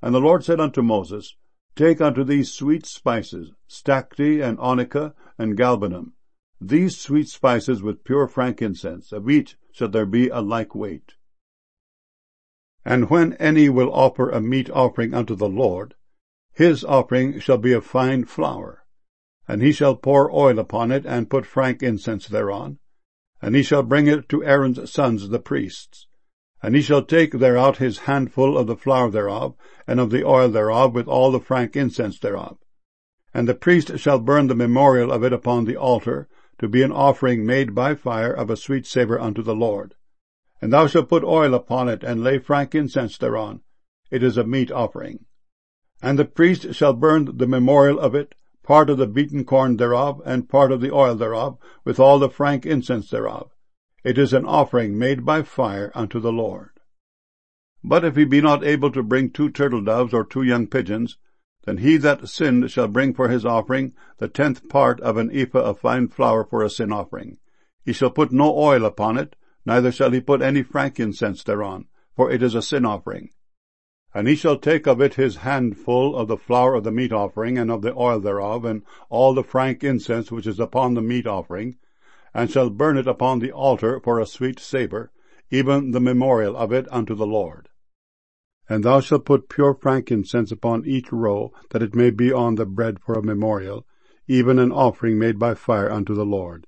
And the Lord said unto Moses, Take unto thee sweet spices, stacte, and onycha, and galbanum. These sweet spices with pure frankincense, of each shall there be a like weight. And when any will offer a meat offering unto the Lord, his offering shall be of fine flour. And he shall pour oil upon it, and put frankincense thereon. And he shall bring it to Aaron's sons the priests. And he shall take thereout his handful of the flour thereof, and of the oil thereof, with all the frankincense thereof. And the priest shall burn the memorial of it upon the altar, to be an offering made by fire of a sweet savour unto the Lord. And thou shalt put oil upon it, and lay frankincense thereon. It is a meat offering. And the priest shall burn the memorial of it, part of the beaten corn thereof, and part of the oil thereof, with all the frankincense thereof. It is an offering made by fire unto the Lord. But if he be not able to bring 2 turtle-doves or 2 young pigeons, then he that sinned shall bring for his offering the 10th part of an ephah of fine flour for a sin offering. He shall put no oil upon it, neither shall he put any frankincense thereon, for it is a sin offering. And he shall take of it his handful of the flour of the meat offering, and of the oil thereof, and all the frankincense which is upon the meat offering, and shall burn it upon the altar for a sweet savour, even the memorial of it unto the Lord. And thou shalt put pure frankincense upon each row, that it may be on the bread for a memorial, even an offering made by fire unto the Lord.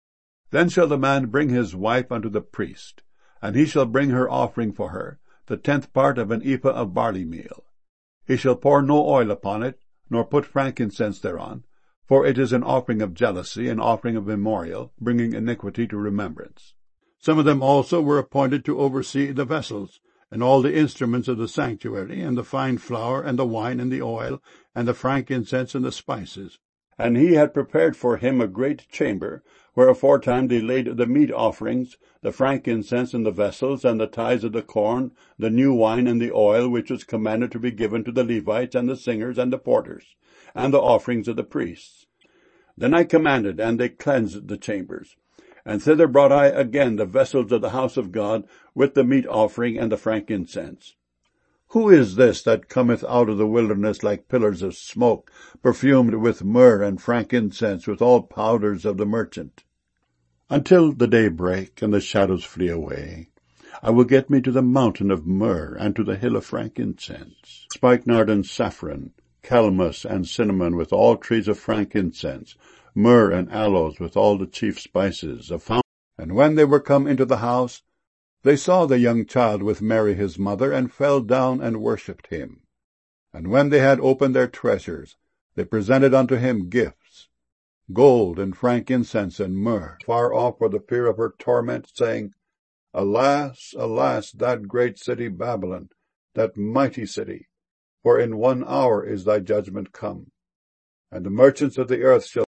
Then shall the man bring his wife unto the priest, and he shall bring her offering for her, the 10th part of an ephah of barley meal. He shall pour no oil upon it, nor put frankincense thereon, for it is an offering of jealousy, an offering of memorial, bringing iniquity to remembrance. Some of them also were appointed to oversee the vessels, and all the instruments of the sanctuary, and the fine flour, and the wine, and the oil, and the frankincense, and the spices. And he had prepared for him a great chamber, where aforetime they laid the meat offerings, the frankincense, and the vessels, and the tithes of the corn, the new wine, and the oil, which was commanded to be given to the Levites, and the singers, and the porters, and the offerings of the priests. Then I commanded, and they cleansed the chambers. And thither brought I again the vessels of the house of God, with the meat offering and the frankincense. Who is this that cometh out of the wilderness like pillars of smoke, perfumed with myrrh and frankincense, with all powders of the merchant? Until the day break, and the shadows flee away, I will get me to the mountain of myrrh, and to the hill of frankincense, spikenard and saffron, calamus and cinnamon, with all trees of frankincense, myrrh and aloes, with all the chief spices, a fountain. And when they were come into the house, they saw the young child with Mary his mother, and fell down and worshipped him. And when they had opened their treasures, they presented unto him gifts, gold and frankincense and myrrh, far off for the fear of her torment, saying, Alas, alas, that great city Babylon, that mighty city, for in 1 hour is thy judgment come. And the merchants of the earth shall